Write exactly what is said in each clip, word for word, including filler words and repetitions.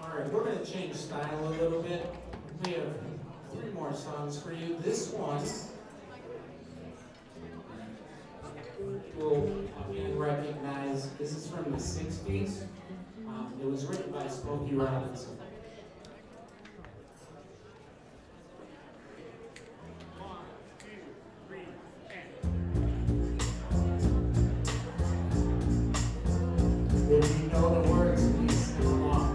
All right, we're going to change style a little bit. We have three more songs for you. This one will again recognize. This is from the sixties. Um, it was written by Smokey Robinson. If you know the words, please sing along.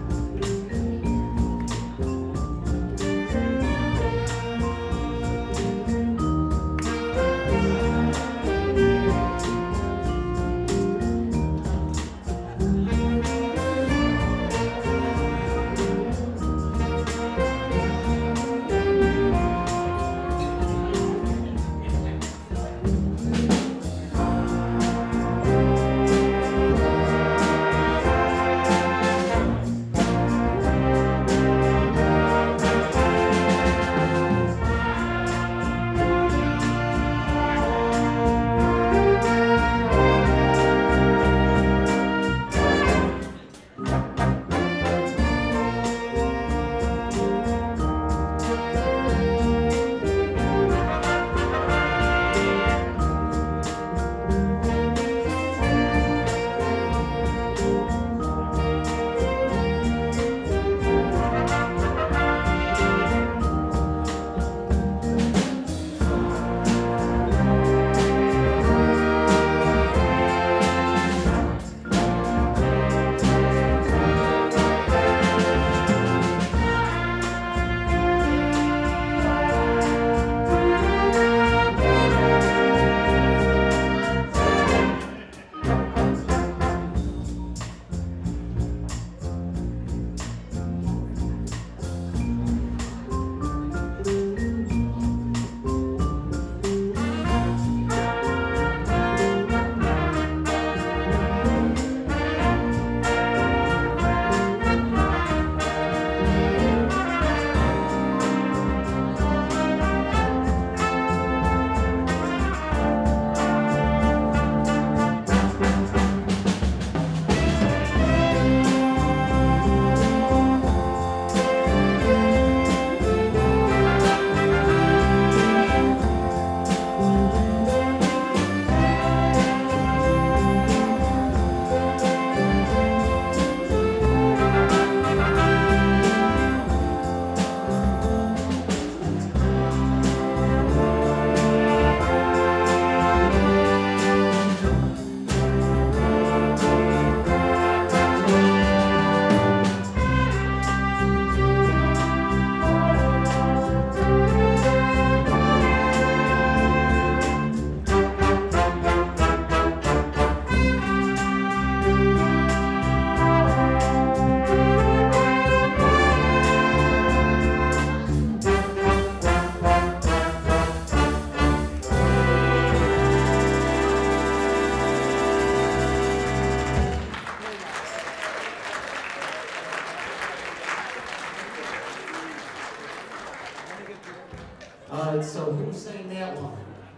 All right, so who sang that one?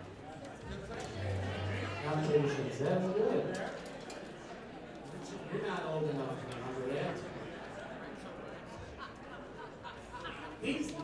Temptations. That's good. You're not old enough to remember that. These